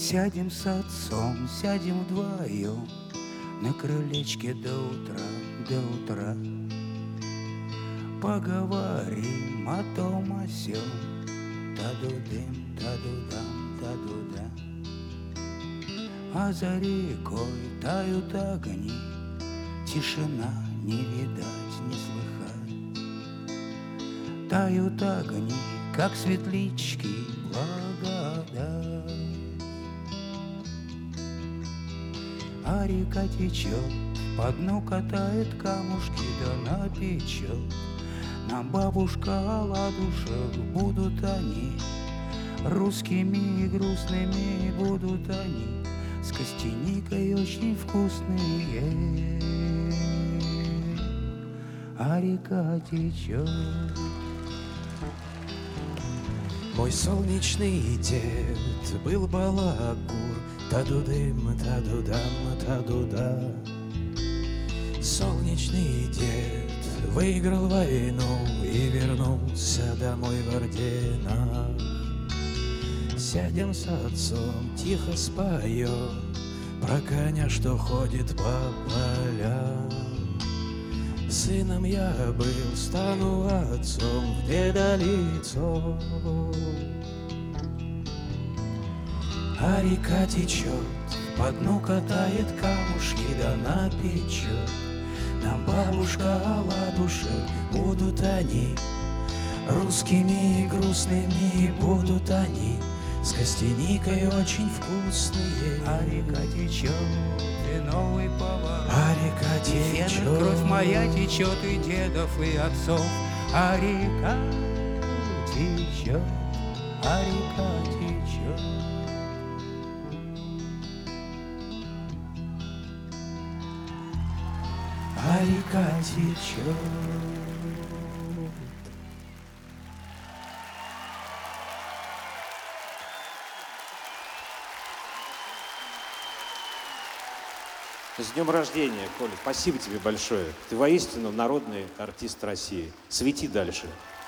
Сядем с отцом, сядем вдвоем на крылечке до утра, до утра. Поговорим о том, о сём, та-ду-дым, та-ду-дам, та-ду-да. А за рекой тают огни, тишина не видать, не слыхать. Тают огни, как светлячки, благодать. А река течет, по дну катает камушки, да напечет. Нам бабушка оладушек, будут они русскими и грустными, будут они с костяникой очень вкусные. А река течет. Мой солнечный дед был балагур, та-ду-дым, та-ду-дам, та-ду-да. Солнечный дед выиграл войну и вернулся домой в орденах. Сядем с отцом, тихо споем про коня, что ходит по полям. Сыном я был, стану отцом в деда лицо. А река течет, по дну катает камушки, да напечет. Нам бабушка оладушек, будут они русскими и грустными, будут они с костяникой очень вкусные. А река течет, и новый поворот. А река течет, кровь моя течет и дедов, и отцов. А река течет, а река течет. А река течет. С днем рождения, Коля. Спасибо тебе большое. Ты воистину народный артист России. Свети дальше.